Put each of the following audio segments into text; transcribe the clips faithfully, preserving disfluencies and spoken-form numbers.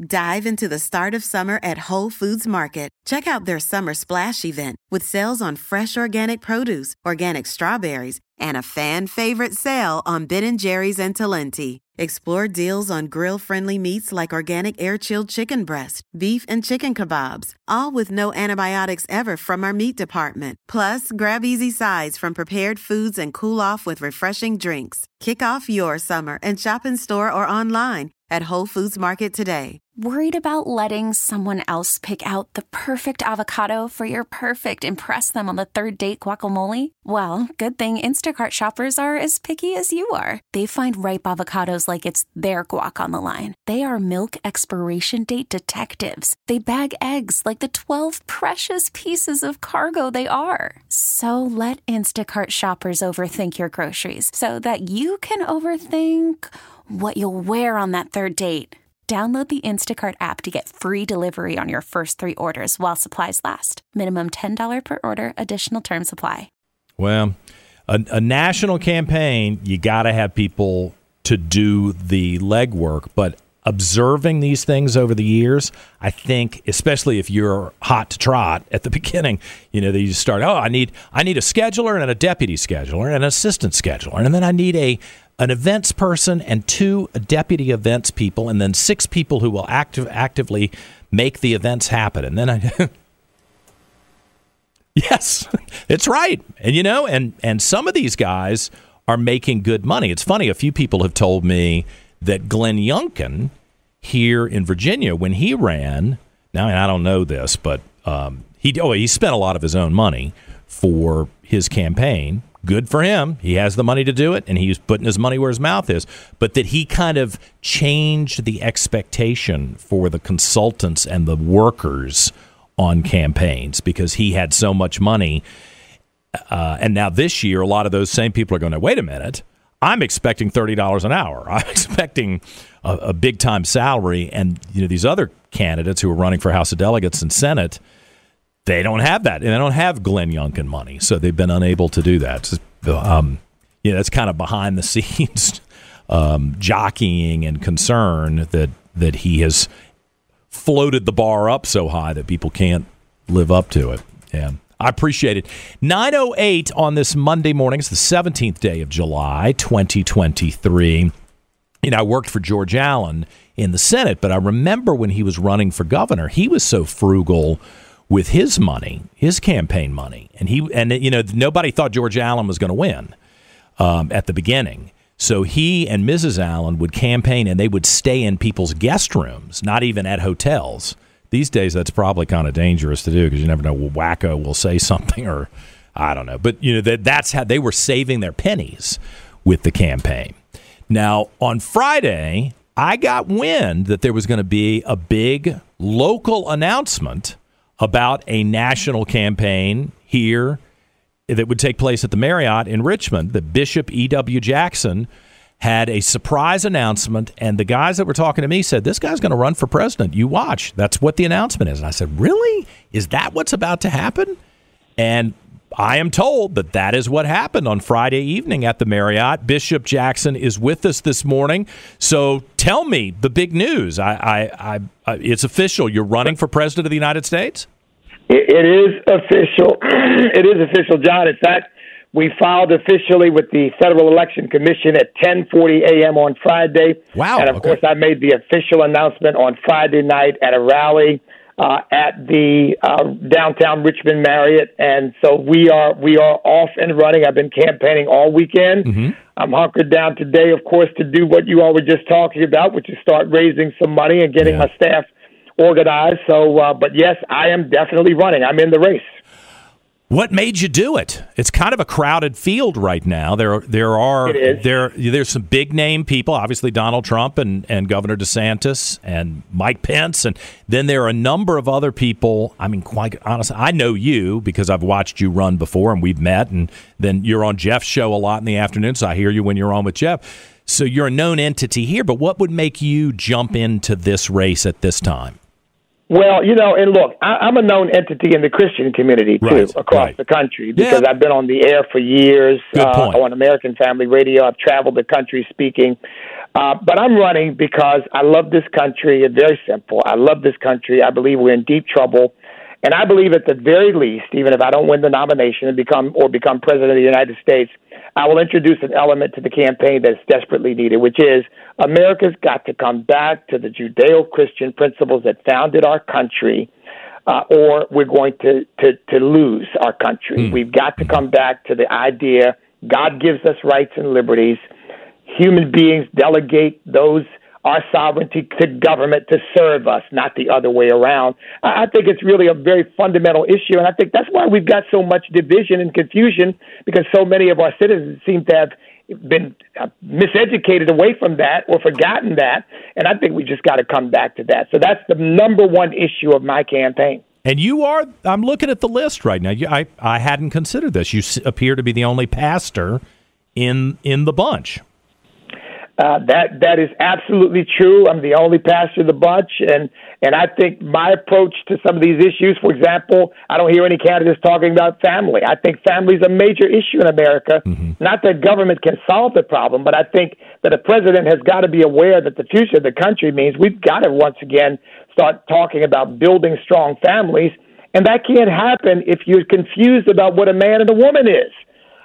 Dive into the start of summer at Whole Foods Market. Check out their Summer Splash event with sales on fresh organic produce, organic strawberries, and a fan-favorite sale on Ben and Jerry's and Talenti. Explore deals on grill-friendly meats like organic air-chilled chicken breast, beef and chicken kebabs, all with no antibiotics ever from our meat department. Plus, grab easy sides from prepared foods and cool off with refreshing drinks. Kick off your summer and shop in store or online at Whole Foods Market today. Worried about letting someone else pick out the perfect avocado for your perfect impress them on the third date guacamole? Well, good thing Instacart shoppers are as picky as you are. They find ripe avocados like it's their guac on the line. They are milk expiration date detectives. They bag eggs like the twelve precious pieces of cargo they are. So let Instacart shoppers overthink your groceries so that you can overthink what you'll wear on that third date. Download the Instacart app to get free delivery on your first three orders while supplies last. Minimum ten dollars per order. Additional terms apply. Well, a, a national campaign, you got to have people to do the legwork. But observing these things over the years, I think, especially if you're hot to trot at the beginning, you know, that you just start, oh, I need I need a scheduler and a deputy scheduler and an assistant scheduler. And then I need a an events person and two deputy events people, and then six people who will active, actively make the events happen. And then I, yes, it's right. And, you know, and, and some of these guys are making good money. It's funny. A few people have told me that Glenn Youngkin here in Virginia, when he ran, now, and I don't know this, but um, he, oh, he spent a lot of his own money for his campaign. Good for him. He has the money to do it, and he's putting his money where his mouth is. But that he kind of changed the expectation for the consultants and the workers on campaigns because he had so much money. Uh, and now this year, a lot of those same people are going to, wait a minute, I'm expecting thirty dollars an hour. I'm expecting a, a big-time salary. And you know these other candidates who are running for House of Delegates and Senate, they don't have that, and they don't have Glenn Youngkin money, so they've been unable to do that. Um, you know, that's kind of behind the scenes um, jockeying and concern that that he has floated the bar up so high that people can't live up to it. Yeah, I appreciate it. nine oh eight on this Monday morning. It's the seventeenth day of July, twenty twenty-three. You know, I worked for George Allen in the Senate, but I remember when he was running for governor, he was so frugal with his money, his campaign money. And, he and you know, nobody thought George Allen was going to win um, at the beginning. So he and Missus Allen would campaign, and they would stay in people's guest rooms, not even at hotels. These days, that's probably kind of dangerous to do because you never know, well, wacko will say something or I don't know. But, you know, that, that's how they were saving their pennies with the campaign. Now, on Friday, I got wind that there was going to be a big local announcement about a national campaign here that would take place at the Marriott in Richmond. That Bishop E W. Jackson had a surprise announcement, and the guys that were talking to me said, this guy's going to run for president. You watch. That's what the announcement is. And I said, really? Is that what's about to happen? And I am told that that is what happened on Friday evening at the Marriott. Bishop Jackson is with us this morning. So tell me the big news. I, I, I, I it's official. You're running for president of the United States? It, it is official. It is official, John. In fact, we filed officially with the Federal Election Commission at ten forty a.m. on Friday. Wow. And, of okay. course, I made the official announcement on Friday night at a rally uh, at the uh, downtown Richmond Marriott. And so we are we are off and running. I've been campaigning all weekend. Mm-hmm. I'm hunkered down today, of course, to do what you all were just talking about, which is start raising some money and getting yeah. my staff organized. So, uh, but yes, I am definitely running. I'm in the race. What made you do it? It's kind of a crowded field right now. There, there are there there's some big name people. Obviously, Donald Trump and, and Governor DeSantis and Mike Pence, and then there are a number of other people. I mean, quite honestly, I know you because I've watched you run before, and we've met. And then you're on Jeff's show a lot in the afternoon, so I hear you when you're on with Jeff. So you're a known entity here. But what would make you jump into this race at this time? Well, you know, and look, I, I'm a known entity in the Christian community, too, right, across right. the country, because yeah. I've been on the air for years Good uh, point. on American Family Radio. I've traveled the country speaking. Uh, but I'm running because I love this country. It's very simple. I love this country. I believe we're in deep trouble. And I believe at the very least, even if I don't win the nomination and become or become president of the United States, I will introduce an element to the campaign that's desperately needed, which is America's got to come back to the Judeo-Christian principles that founded our country, uh, or we're going to, to, to lose our country. Mm. We've got to come back to the idea God gives us rights and liberties. Human beings delegate those our sovereignty to government to serve us, not the other way around. I think it's really a very fundamental issue, and I think that's why we've got so much division and confusion, because so many of our citizens seem to have been miseducated away from that or forgotten that, and I think we just got to come back to that. So that's the number one issue of my campaign. And you are, I'm looking at the list right now. You, I, I hadn't considered this. You s- appear to be the only pastor in in the bunch. Uh, that that is absolutely true. I'm the only pastor of the bunch, and, and I think my approach to some of these issues, for example, I don't hear any candidates talking about family. I think family is a major issue in America. Mm-hmm. Not that government can solve the problem, but I think that a president has got to be aware that the future of the country means we've got to once again start talking about building strong families, and that can't happen if you're confused about what a man and a woman is.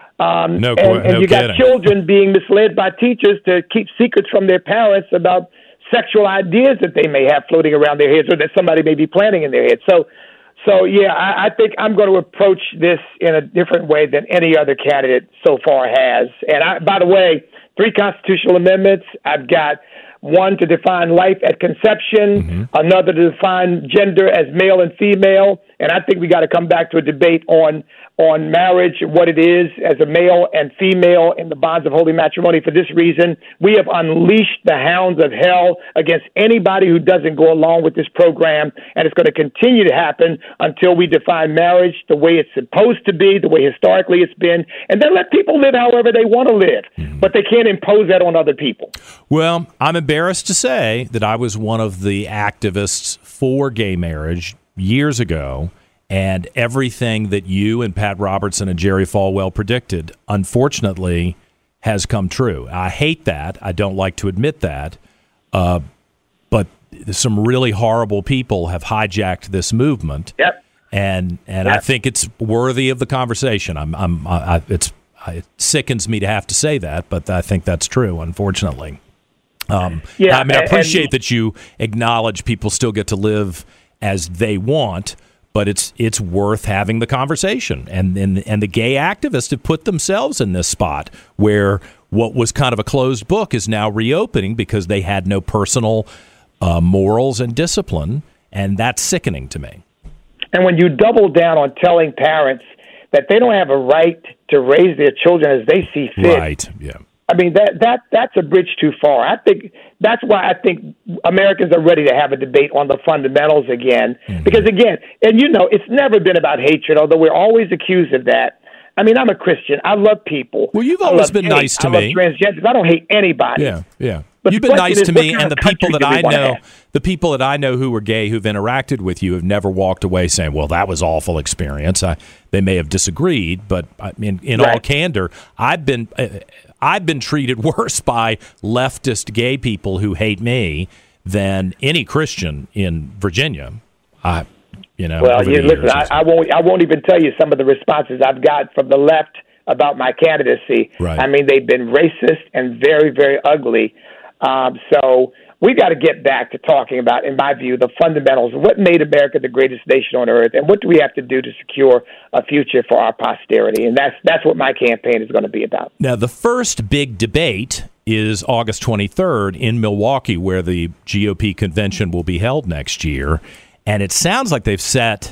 Um, no, and, and no you kidding. got children being misled by teachers to keep secrets from their parents about sexual ideas that they may have floating around their heads or that somebody may be planting in their head. So, so yeah, I, I think I'm going to approach this in a different way than any other candidate so far has. And I, by the way, three constitutional amendments. I've got one to define life at conception, mm-hmm. another to define gender as male and female, and I think we got to come back to a debate on on marriage, what it is as a male and female in the bonds of holy matrimony. For this reason, we have unleashed the hounds of hell against anybody who doesn't go along with this program, and it's going to continue to happen until we define marriage the way it's supposed to be, the way historically it's been, and then let people live however they want to live, mm-hmm. but they can't impose that on other people. Well, I'm embarrassed to say that I was one of the activists for gay marriage years ago, and everything that you and Pat Robertson and Jerry Falwell predicted, unfortunately, has come true. I hate that. I don't like to admit that. Uh, but some really horrible people have hijacked this movement. Yep. And and yep. I think it's worthy of the conversation. I'm I'm I, it's it sickens me to have to say that, but I think that's true, unfortunately. Um, yeah, I mean, I appreciate and, that you acknowledge people still get to live as they want, but it's it's worth having the conversation. And, and and the gay activists have put themselves in this spot where what was kind of a closed book is now reopening because they had no personal uh, morals and discipline, and that's sickening to me. And when you double down on telling parents that they don't have a right to raise their children as they see fit, right? Yeah. I mean, that, that that's a bridge too far. I think that's why I think Americans are ready to have a debate on the fundamentals again. Mm-hmm. Because, again, and you know, it's never been about hatred, although we're always accused of that. I mean, I'm a Christian. I love people. Well, you've always been nice to me. I love transgenders. I don't hate anybody. Yeah, yeah. But you've been nice to me, and the people that I know, the people that I know who were gay who've interacted with you have never walked away saying, "Well, that was awful experience." I, they may have disagreed, but I mean, in all candor, I've been uh, I've been treated worse by leftist gay people who hate me than any Christian in Virginia. I, you know, well, you, listen, I, I won't I won't even tell you some of the responses I've got from the left about my candidacy. Right. I mean, they've been racist and very, very ugly. Um, so we got to get back to talking about, in my view, the fundamentals of what made America the greatest nation on earth, and what do we have to do to secure a future for our posterity. And that's that's what my campaign is going to be about. Now, the first big debate is August twenty-third in Milwaukee, where the G O P convention will be held next year. And it sounds like they've set,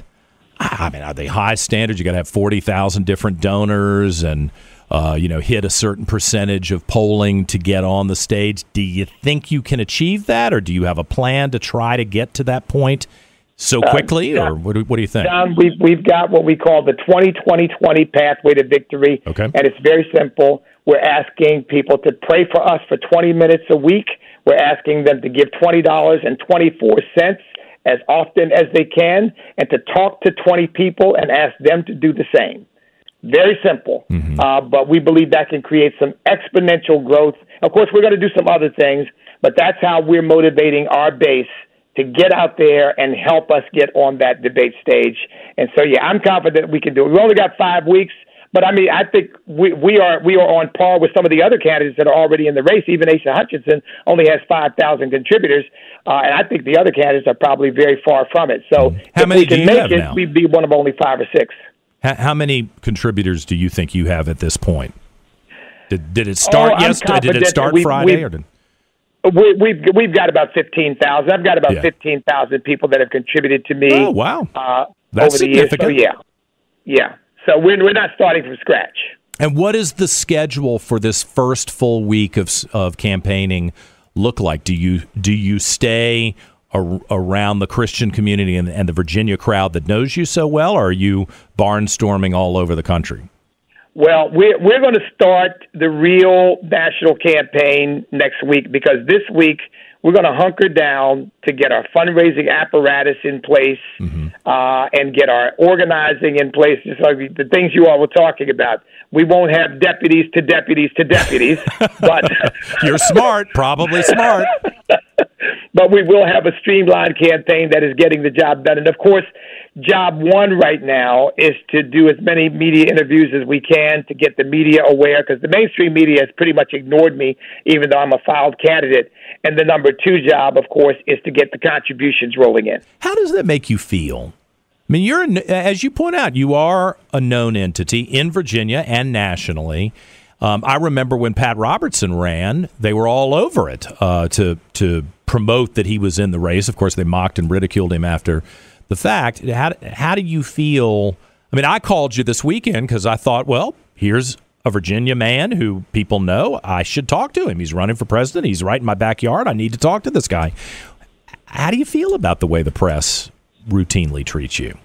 I mean, are they high standards? You got to have forty thousand different donors and Uh, you know, hit a certain percentage of polling to get on the stage. Do you think you can achieve that, or do you have a plan to try to get to that point so quickly, uh, or what do, what do you think? John, we've, we've got what we call the twenty twenty twenty pathway to victory, okay. And it's very simple. We're asking people to pray for us for twenty minutes a week. We're asking them to give twenty dollars and twenty-four cents as often as they can, and to talk to twenty people and ask them to do the same. Very simple, mm-hmm. uh, but we believe that can create some exponential growth Of course, we're going to do some other things, but that's how we're motivating our base to get out there and help us get on that debate stage. And so, yeah, I'm confident we can do it. We've only got five weeks, but I mean, I think we, we are we are on par with some of the other candidates that are already in the race. Even Asa Hutchinson only has five thousand contributors, uh, and I think the other candidates are probably very far from it. So how if many we can do you make have it, now? we'd be one of only five or six. How, how many contributors do you think you have at this point? Did did it start oh, yesterday? Did it start we, Friday? We, or did... we, we've we've got about fifteen thousand. I've got about Yeah. fifteen thousand people that have contributed to me. Oh, wow. Uh, That's over the years. So significant. yeah, yeah. So we're we're not starting from scratch. And what is the schedule for this first full week of of campaigning look like? Do you do you stay ar- around the Christian community and, and the Virginia crowd that knows you so well, or are you barnstorming all over the country? Well, we're we're going to start the real national campaign next week, because this week we're going to hunker down to get our fundraising apparatus in place, mm-hmm. uh, and get our organizing in place. Just like the things you all were talking about. We won't have deputies to deputies to deputies, but you're smart, probably smart. But we will have a streamlined campaign that is getting the job done. And of course, job one right now is to do as many media interviews as we can to get the media aware, because the mainstream media has pretty much ignored me, even though I'm a filed candidate. And the number two job, of course, is to get the contributions rolling in. How does that make you feel? I mean, you're, as you point out, you are a known entity in Virginia and nationally. Um, I remember when Pat Robertson ran, they were all over it uh, to to promote that he was in the race. Of course, they mocked and ridiculed him after the fact. How, how do you feel? I mean, I called you this weekend because I thought, well, here's a Virginia man who people know. I should talk to him. He's running for president. He's right in my backyard. I need to talk to this guy. How do you feel about the way the press routinely treats you?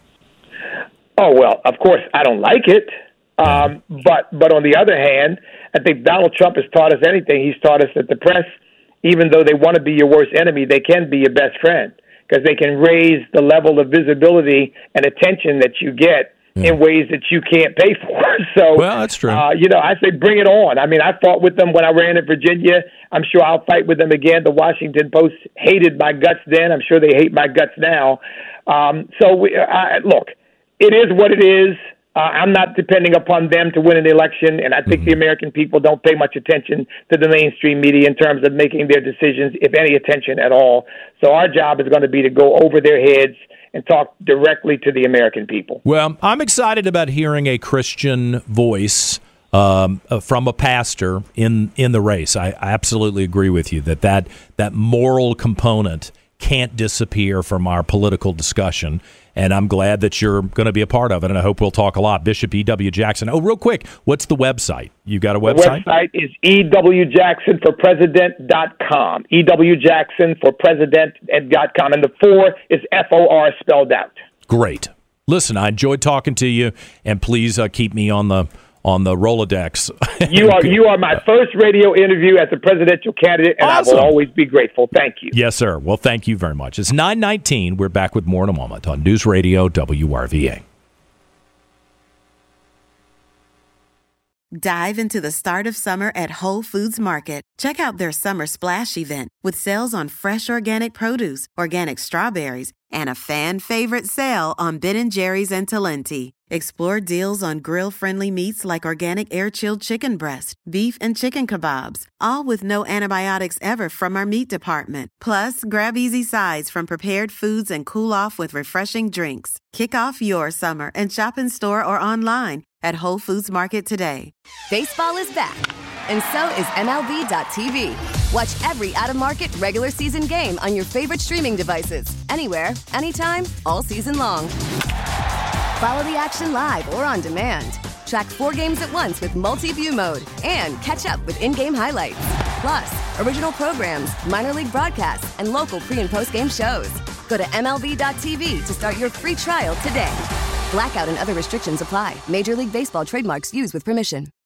Oh, well, of course, I don't like it. Um, but but on the other hand, I think Donald Trump has taught us anything. He's taught us that the press, even though they want to be your worst enemy, they can be your best friend, because they can raise the level of visibility and attention that you get yeah. in ways that you can't pay for. So, well, that's true. Uh, you know, I say bring it on. I mean, I fought with them when I ran in Virginia. I'm sure I'll fight with them again. The Washington Post hated my guts then. I'm sure they hate my guts now. Um, so, we, I, look, it is what it is. Uh, I'm not depending upon them to win an election, and I think mm-hmm. the American people don't pay much attention to the mainstream media in terms of making their decisions, if any attention at all. So our job is going to be to go over their heads and talk directly to the American people. Well, I'm excited about hearing a Christian voice um, uh, from a pastor in, in the race. I, I absolutely agree with you that, that that moral component can't disappear from our political discussion. And I'm glad that you're going to be a part of it, and I hope we'll talk a lot. Bishop E W. Jackson. Oh, real quick, what's the website? You got a website? The website is E W Jackson for President dot com. E W Jackson for President dot com. And the four is F O R spelled out. Great. Listen, I enjoyed talking to you, and please uh, keep me on the on the Rolodex. You are you are my first radio interview as a presidential candidate, and awesome. I will always be grateful. Thank you. Yes, sir. Well, thank you very much. It's nine nineteen. We're back with more in a moment on News Radio W R V A. Dive into the start of summer at Whole Foods Market. Check out their Summer Splash event with sales on fresh organic produce, organic strawberries, and a fan-favorite sale on Ben and Jerry's and Talenti. Explore deals on grill-friendly meats like organic air-chilled chicken breast, beef and chicken kebabs, all with no antibiotics ever from our meat department. Plus, grab easy sides from prepared foods and cool off with refreshing drinks. Kick off your summer and shop in store or online at Whole Foods Market today. Baseball is back, and so is M L B dot T V. Watch every out-of-market regular season game on your favorite streaming devices, anywhere, anytime, all season long. Follow the action live or on demand. Track four games at once with multi-view mode and catch up with in-game highlights. Plus, original programs, minor league broadcasts, and local pre- and post-game shows. Go to M L B dot T V to start your free trial today. Blackout and other restrictions apply. Major League Baseball trademarks used with permission.